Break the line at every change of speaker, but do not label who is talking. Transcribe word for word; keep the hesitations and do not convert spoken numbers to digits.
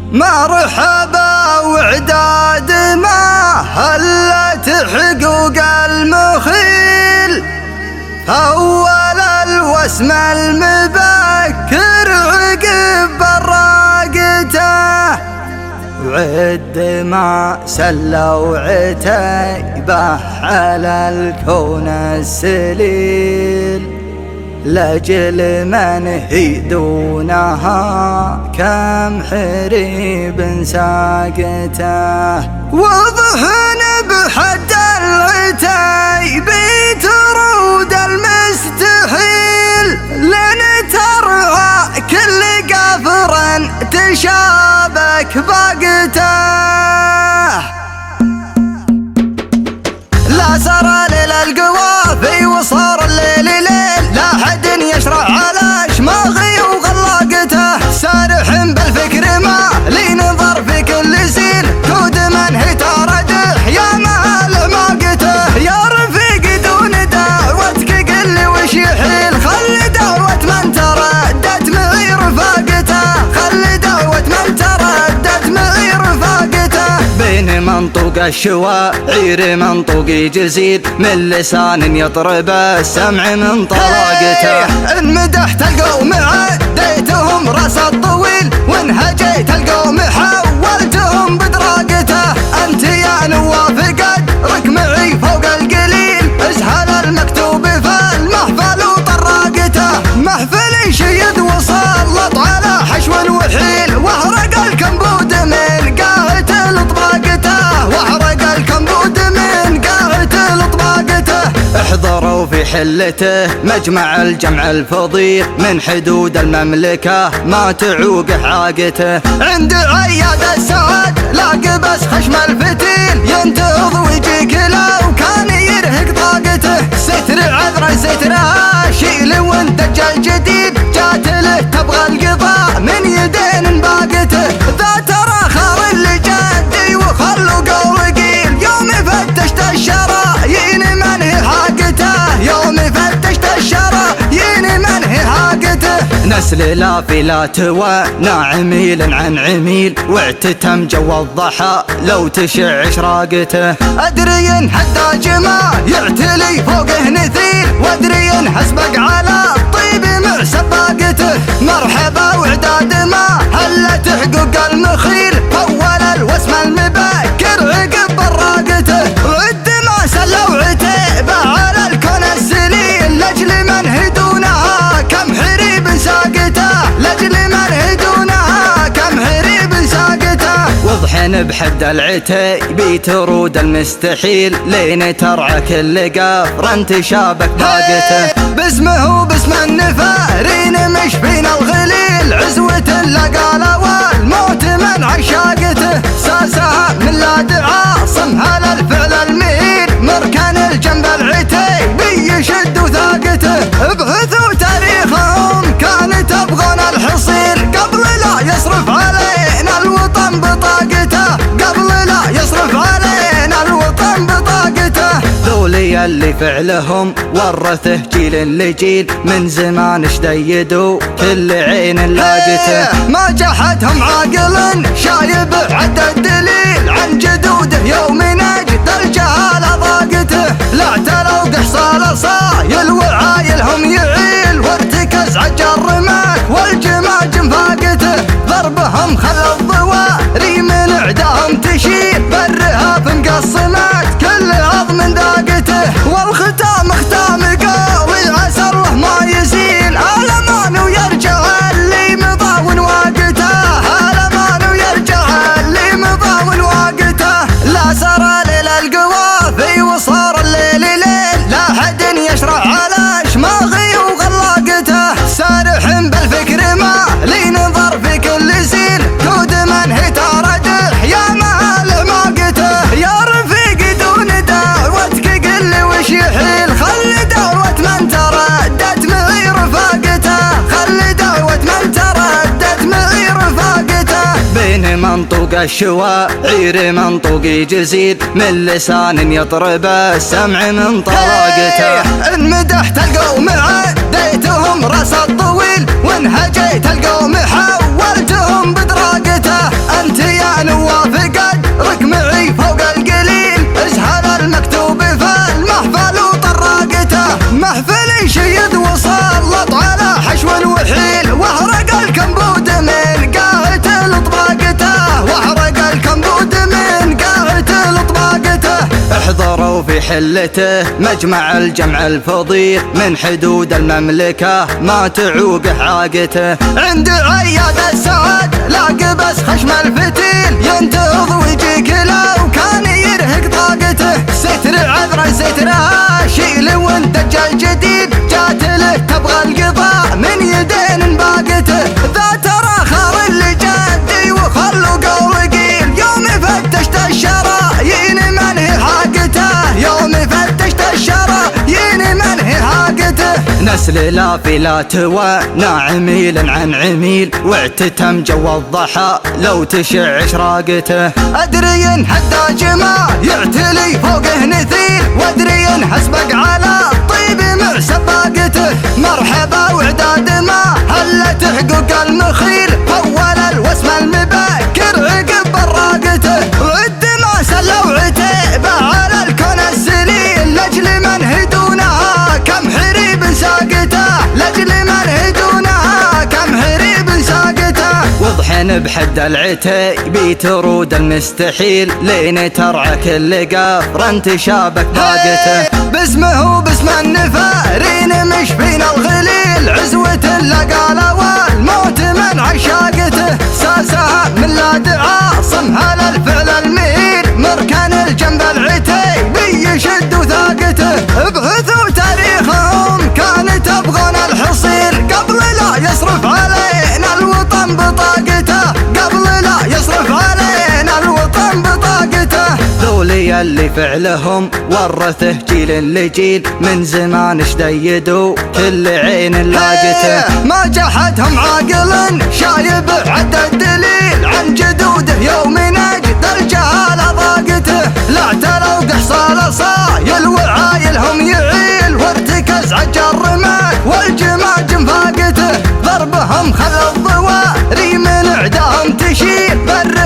مرحبا وعداد ما هلت حقوق المخيل، فأول الوسم المبكر عقب براقته، وعد ما سلوا عتيبه على الكون السليل، لأجل من هي دونها كم حريب ساقته، وضحن بحد العتيب ترود المستحيل، لن ترعى كل قفر تشابك باقته، لا سرى للقوافي وصار الليل ليل، لا حد يشرع على شماغي وغلاقته، سارح بالفكر ما لي نظر في كل سيل، كود من هي تردح يا مال ماقته، يا رفيق دون دعوتك قل لي وش يحيل، خل دعوة من تردت معي رفاقته، خل دعوة من تردت معي رفاقته، بين منطوق الشواعير منطوقي جزيل، من لسان يطرب السمع من طلاقته، إن مدحت القوم عديتهم راس الطويل، وإن هجيت القوم حولتهم بدراقته، أنت يا نواف قدرك معي فوق القليل، ازهل المكتوب في المحفل وطراقته، محفل شيد وسلط على حشو وحيل، واحرق الكنبود من قاعة لطباقته، واحرق الكنبود من قاعة لطباقته، احضروا في حلته مجمع الجمع الفضيل، من حدود المملكة ما تعوقه عاقته، عند عياد السعد لاقي بس خشم الفتيل، ينتهض ويجيك لو كان يرهق طاقته، ستر عذره ستر شيل وانت الجديد، جات له تبغى القضاء من يدين باقته، ذا ترى خار اللي جدي وخلوا قول قيل، يوم فتشت الشرايين من هي حاقته، يوم فتشت الشرايين من هي حاقته، نسل لا في لا توانى عميل عن عميل، واعتتم جو الضحى لو تشع اشراقته، ادري ان حتى جما يعتلي فوقه نثيل، وادري ان حسبق على الطيب مع سباقته، مرحبا وعداد ما هلت حقوق المخيل، فأول الوسم المبكر عقب براقته، وعد ما سلوا عتيبه على الكون السليل، لاجل من هي دونها كم حريب ساقته، لاجل من هي دونها كم حريب ساقته، وضحن بحد العتيب ترود المستحيل، لين ترعى كل قفر تشابك باقته، باسمه وباسم النفارين مش فينا الغليل، عزوة لقاله والموت من عشاقته، ساسها من لا دعاصم هلا الفعل المهيل، مركان الجنب العتيبي يشد وثاقته، ابحثوا تاريخهم كان تبغون الحصيل، قبل لا يصرف علينا الوطن بطاقته، قبل لا يصرف علينا الوطن بطاقته، ذولي اللي فعلهم ورثه جيل لجيل، من زمان اشديدوا كل عين لاقته، ما جحدهم عاقل شايب عد الدليل، عن جدوده يوم نجد الجهالة ضاقته، لا تلو قحصال صايل وعايلهم يعيل، وارتكز عجر رماك والجماجم فاقته، ضربهم خلى الضواري من اعداهم تشيل، بالرهاف مقصمات كل عظم ذاقته، والختام ختام قوي عسى الله ما يزيل، الامان ويرجع اللي مضى ونواقته، الامان ويرجع اللي مضى ونواقته، لا سرى للقوافي وصار الليل ليل، لا حد يشرع على شماغي وغلاقته، سارح بالفكر ما لي نظر في كل سيل، كود من هي تردح يا مال ماقته، يا رفيق دون دعوتك قل لي وش يحيل، خل دعوة من تردت معي رفاقته، خل دعوة من تردت معي رفاقته، بين منطوق الشواعير منطوقي جزيل، من لسان يطرب السمع من طلاقته، إن مدحت القوم عديتهم راس الطويل، وإن هجيت القوم حولتهم بدراقته، وفي حلته مجمع الجمع الفضيل من حدود المملكة ما تعوقه عاقته. عند عياد السعد لاقي بس خشم الفتيل ينتهض ويجيك لو كان يرهق طاقته. ستر عذرا سترها شيل وانت دجال جديد جات له تبغى القضاء من يدين باقته. ذا ترى خار اللي جدي وخلو قول قيل يوم فتشت الشرايين منهي حاقته. يوم فتشت الشرايين منهي حاقته. نسل لا في لا توانى عميل عن عميل واعتتم جو الضحى لو تشع اشراقته. ادري ان حداج ما يعتلي فوقه نثيل وادري ان حسبق على الطيب مع سباقته. مرحبا وعداد ما هلا تحقق المخيل اول الوسم المبكر عقب براقته. وعد ما سلوا عتيبه على الكون السليل لاجل من هدونها كم حريب ساقته. لاجل من هدونها كم حريب ساقته. وضحن بحد العتيبي ترود المستحيل لين ترعى كل قفر انت شابك باقته. باسمه وباسم النفارين مش فينا الغليل عزوة اللقالة والموت من عشاقته. ساسها من لا دعاصم هلا الفعل المهيل مركان الجنب العتيبي يشد وثاقته. ابحثوا تاريخهم كانت تبغون الحصيل قبل لا يصرف علينا الوطن بطاقته. قبل لا يصرف علينا الوطن بطاقته. ذولي اللي فعلهم ورثه جيل لجيل من زمان اشديدوا كل عين لاقته. ما جحدهم عاقل شايب عد الدليل عن جدوده يوم نجد الجهال ضاقته. لا اعتلوا قحصال صايل وعايلهم يعيل وارتكز عجر رماك والجماجم فاقته. ضربهم خلى الضواري من اعداهم تشيل